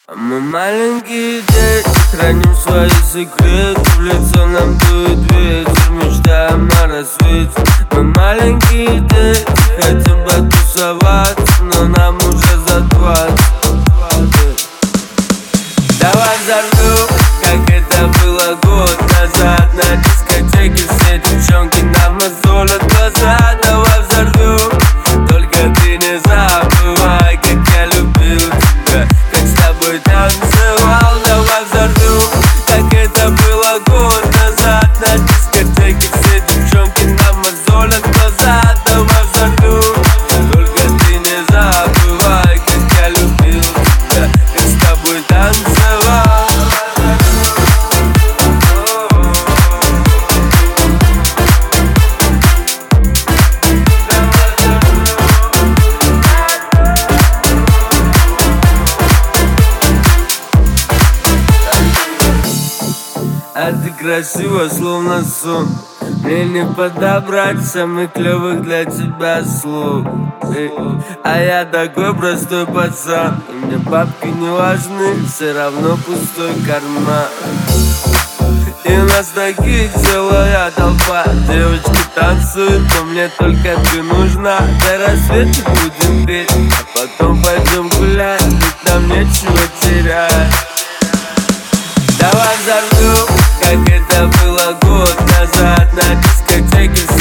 Мы маленькие дети, храним свои секреты. В лицо нам дует ветер, мечтаем на рассвете. Мы маленькие дети, хотим потусоваться, но нам уже за 20. Давай взорвем, как это было год назад. На дискотеке все девчонки нам мозолят глаза. Давай взорвем, только ты не забывай, как я любил тебя, как с тобой танцевал. Давай взорвем, как это было год назад. На дискотеке все девчонки нам мозолят глаза. Давай взорвем, только ты не забывай, как я любил тебя, как с тобой танцевал. А ты красива, словно сон. Мне не подобрать самых клёвых для тебя слов. А я такой простой пацан, и мне бабки не важны, все равно пустой карман. И у нас таких целая толпа. Девочки танцуют, но мне только ты нужна. До рассвета будем петь, а потом пойдем гулять, ведь нам нечего терять. Давай взорвем, как это было год назад. На дискотеке